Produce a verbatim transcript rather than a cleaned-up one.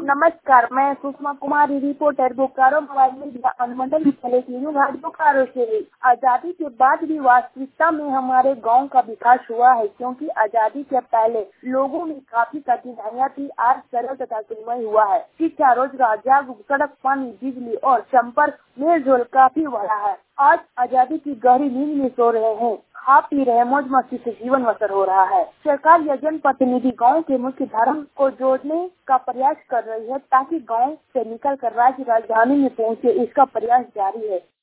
नमस्कार, मैं Sushma Kumari, reporter Bokaro mobile media अनुमंडल घाट बोकारो से। आजादी के बाद भी वास्तविकता में हमारे गांव का विकास हुआ है, क्योंकि आजादी के पहले लोगों में काफी कठिनाइयाँ थी। आज सरल तथा सुखमय हुआ है। शिक्षा, रोजगार, जागरूक, सड़क, पानी, बिजली और संपर्क मेल जोल काफी बढ़ा है। आज आजादी की गहरी नींद में सो रहे हैं, खा पी रहे, मौज मस्ती से जीवन बसर हो रहा है। सरकार या जनप्रतिनिधि गांव के मुख्य धर्म को जोड़ने का प्रयास कर रही है, ताकि गांव से निकलकर राज्य राजधानी में पहुंचे। इसका प्रयास जारी है।